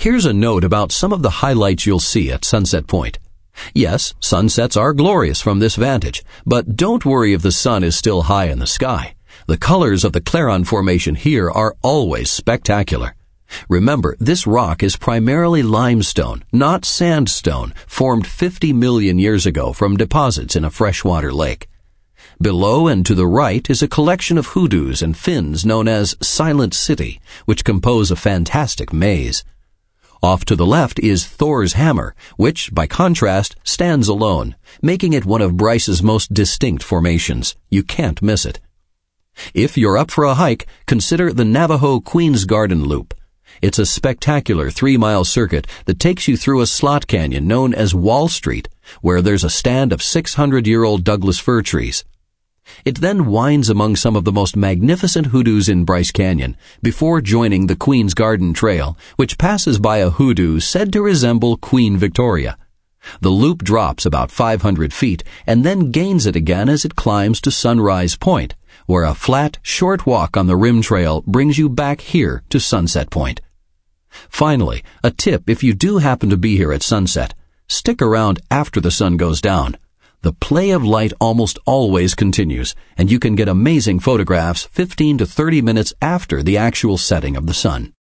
Here's a note about some of the highlights you'll see at Sunset Point. Yes, sunsets are glorious from this vantage, but don't worry if the sun is still high in the sky. The colors of the Clarion Formation here are always spectacular. Remember, this rock is primarily limestone, not sandstone, formed 50 million years ago from deposits in a freshwater lake. Below and to the right is a collection of hoodoos and fins known as Silent City, which compose a fantastic maze. Off to the left is Thor's Hammer, which, by contrast, stands alone, making it one of Bryce's most distinct formations. You can't miss it. If you're up for a hike, consider the Navajo Queen's Garden Loop. It's a spectacular 3-mile circuit that takes you through a slot canyon known as Wall Street, where there's a stand of 600-year-old Douglas fir trees. It then winds among some of the most magnificent hoodoos in Bryce Canyon before joining the Queen's Garden Trail, which passes by a hoodoo said to resemble Queen Victoria. The loop drops about 500 feet and then gains it again as it climbs to Sunrise Point, where a flat, short walk on the rim trail brings you back here to Sunset Point. Finally, a tip if you do happen to be here at sunset: stick around after the sun goes down. The play of light almost always continues, and you can get amazing photographs 15 to 30 minutes after the actual setting of the sun.